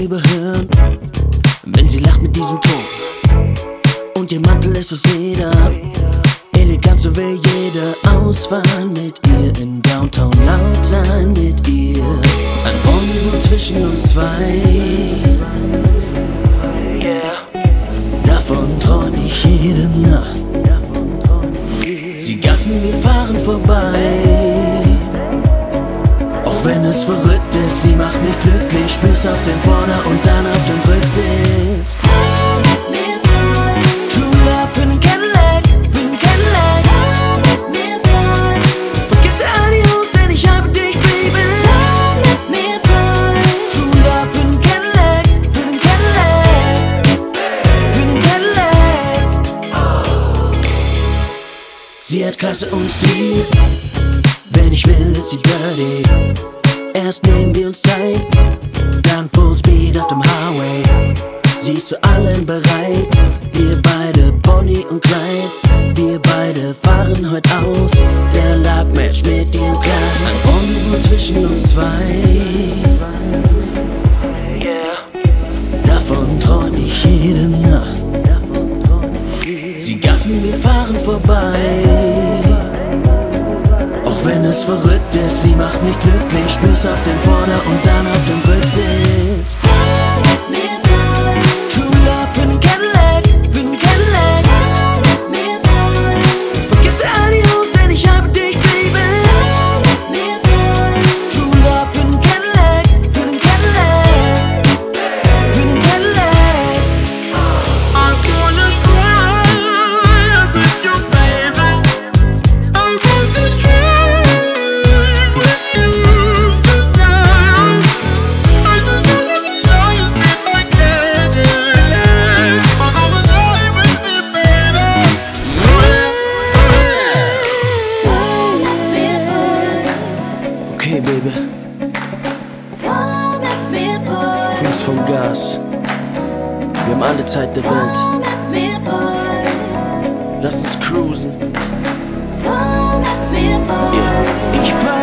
Liebe hören, wenn sie lacht mit diesem Ton. Und ihr Mantel lässt aus Leder, elegant so will jeder ausfahren mit ihr. In Downtown laut sein mit ihr. Ein Rendezvous zwischen uns zwei, davon träum ich jede Nacht. Sie gaffen, wir fahren vorbei. Auch wenn es verrückt ist, sie macht mich glücklich. Spür's auf den Vorder- und dann auf dem Rücksitz. True Love für den Cadillac, für den Cadillac. Vergiss all die Jungs, denn ich habe dich, Baby. True Love für den Cadillac, für den Cadillac, für den Cadillac. Sie hat Klasse und Stil. Wenn ich will, ist sie dirty. Erst nehmen wir uns Zeit, dann Fullspeed auf dem Highway. Sie ist zu allem bereit. Wir beide Bonnie und Clyde. Wir beide fahren heute aus. Der Luck-Match mit ihrem Kleid. Ein Rendezvous zwischen uns zwei. Davon träum ich jede Nacht. Sie gaffen, wir fahren vorbei. Auch wenn es verrückt ist, sie macht mich glücklich. Spür's auf den Vorder- und dann auf dem Rücksitz. True Love für den Cadillac, für den Cadillac. Vergiss all die Jungs, denn ich habe dich, Baby. True Love für den Cadillac, für den Cadillac, für den Cadillac. I wanna cry with you, baby. I wanna try with you tonight. I just wanna show you see my crazy life. I wanna try with me, baby. Okay, Baby, Fuß vom Gas. Wir haben alle Zeit der Welt. Lass uns cruisen. Yeah. Ich fahr